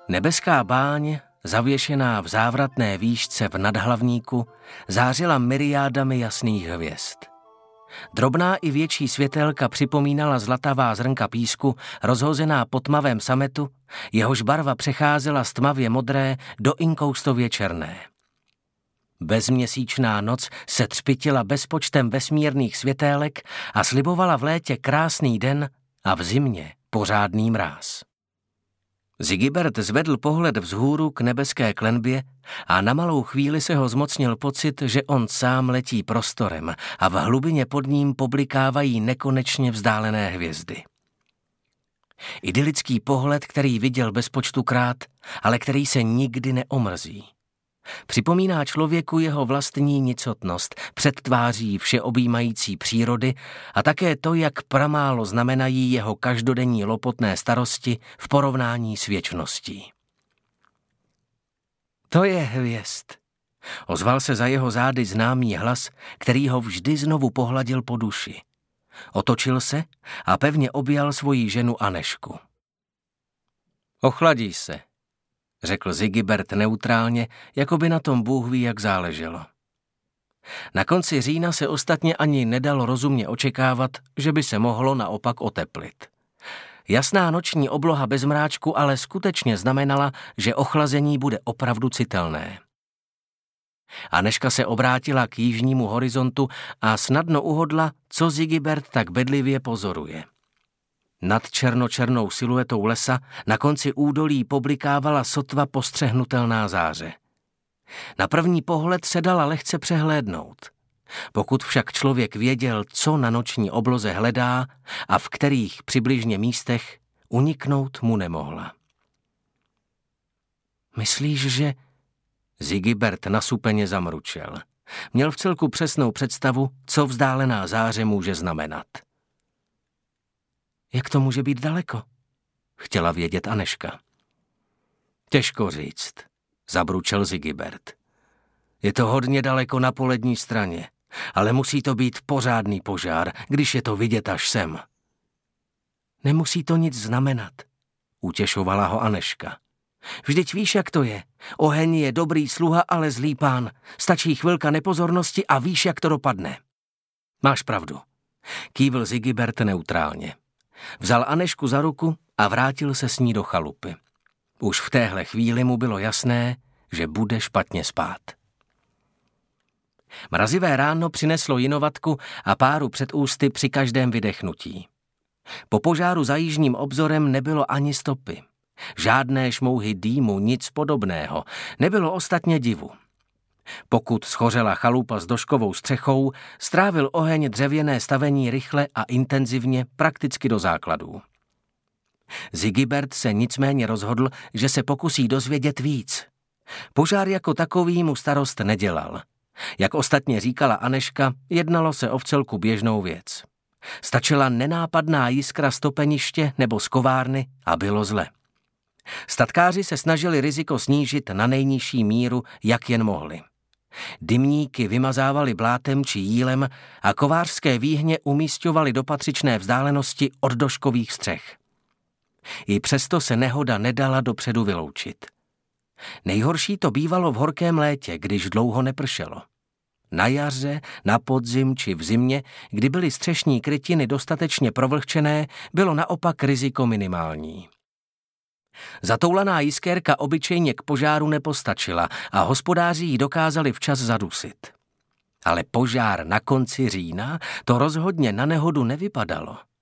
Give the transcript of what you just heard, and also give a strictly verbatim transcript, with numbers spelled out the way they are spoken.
Nebeská báň, zavěšená v závratné výšce v nadhlavníku, zářila myriádami jasných hvězd. Drobná i větší světelka připomínala zlatavá zrnka písku, rozhozená po tmavém sametu, jehož barva přecházela z tmavě modré do inkoustově černé. Bezměsíčná noc se třpytila bezpočtem vesmírných světélek a slibovala v létě krásný den a v zimě pořádný mráz. Zigibert zvedl pohled vzhůru k nebeské klenbě a na malou chvíli se ho zmocnil pocit, že on sám letí prostorem a v hlubině pod ním poblikávají nekonečně vzdálené hvězdy. Idylický pohled, který viděl bezpočtukrát, ale který se nikdy neomrzí. Připomíná člověku jeho vlastní nicotnost před tváří všeobjímající přírody a také to, jak pramálo znamenají jeho každodenní lopotné starosti v porovnání s věčností. To je hvězd, ozval se za jeho zády známý hlas, který ho vždy znovu pohladil po duši. Otočil se a pevně objal svoji ženu Anežku. Ochladí se, řekl Zigibert neutrálně, jako by na tom Bůh ví, jak záleželo. Na konci října se ostatně ani nedalo rozumně očekávat, že by se mohlo naopak oteplit. Jasná noční obloha bez mráčku ale skutečně znamenala, že ochlazení bude opravdu citelné. Anežka se obrátila k jižnímu horizontu a snadno uhodla, co Zigibert tak bedlivě pozoruje. Nad černočernou siluetou lesa na konci údolí poblikávala sotva postřehnutelná záře. Na první pohled se dala lehce přehlédnout. Pokud však člověk věděl, co na noční obloze hledá a v kterých přibližně místech, uniknout mu nemohla. Myslíš, že... Zigibert nasupeně zamručel. Měl vcelku přesnou představu, co vzdálená záře může znamenat. Jak to může být daleko? Chtěla vědět Anežka. Těžko říct, zabručel Zigibert. Je to hodně daleko na polední straně, ale musí to být pořádný požár, když je to vidět až sem. Nemusí to nic znamenat, utěšovala ho Anežka. Vždyť víš, jak to je. Oheň je dobrý sluha, ale zlý pán. Stačí chvilka nepozornosti a víš, jak to dopadne. Máš pravdu, kývl Zigibert neutrálně. Vzal Anežku za ruku a vrátil se s ní do chalupy. Už v téhle chvíli mu bylo jasné, že bude špatně spát. Mrazivé ráno přineslo jinovatku a páru před ústy při každém vydechnutí. Po požáru za jižním obzorem nebylo ani stopy. Žádné šmouhy dýmu, nic podobného. Nebylo ostatně divu. Pokud schořela chalupa s doškovou střechou, strávil oheň dřevěné stavení rychle a intenzivně, prakticky do základů. Zigibert se nicméně rozhodl, že se pokusí dozvědět víc. Požár jako takový mu starost nedělal. Jak ostatně říkala Anežka, jednalo se o vcelku běžnou věc. Stačila nenápadná jiskra z topeniště nebo z kovárny a bylo zle. Statkáři se snažili riziko snížit na nejnižší míru, jak jen mohli. Dymníky vymazávali blátem či jílem a kovářské výhně umísťovali do patřičné vzdálenosti od doškových střech. I přesto se nehoda nedala dopředu vyloučit. Nejhorší to bývalo v horkém létě, když dlouho nepršelo. Na jaře, na podzim či v zimě, kdy byly střešní krytiny dostatečně provlhčené, bylo naopak riziko minimální. Zatoulaná jiskérka obyčejně k požáru nepostačila a hospodáři ji dokázali včas zadusit. Ale požár na konci října to rozhodně na nehodu nevypadalo.